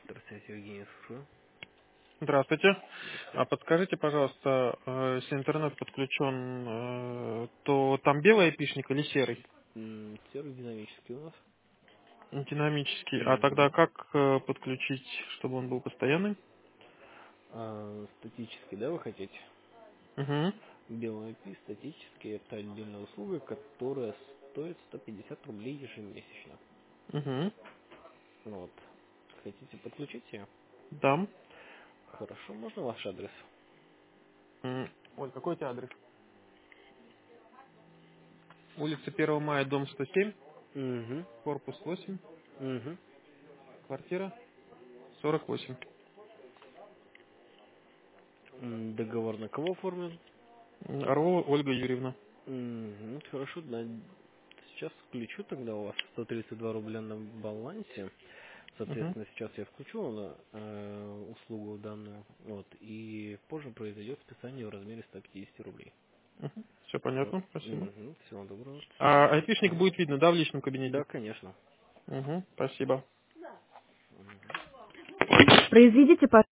Здравствуйте, Евгений, слушаю. Здравствуйте. Подскажите, пожалуйста, если интернет подключен, то там белый айпишник или серый? Сервис динамический у нас. Динамический. А тогда Мгм. как подключить, чтобы он был постоянный? Статический, да, вы хотите? Угу. Белый IP статический — это отдельная услуга, которая стоит 150 рублей ежемесячно. Угу. Вот. Хотите подключить ее? Да. Хорошо, можно ваш адрес? Оль, какой у тебя адрес? Улица 1 мая, дом 107, Угу. корпус 8, Угу. квартира 48. Договор на кого оформлен? Орлова Ольга Юрьевна. Угу. Хорошо, да. Сейчас включу тогда у вас 132 рубля на балансе. Угу. Соответственно, сейчас я включу на услугу данную, вот, и позже произойдет списание в размере 150 рублей. Угу. Все Вот. понятно, спасибо. Угу. Всего доброго, до А свидания. айпишник будет видно, да, в личном кабинете? Да, конечно. Угу. Спасибо. Мгм. Произведите,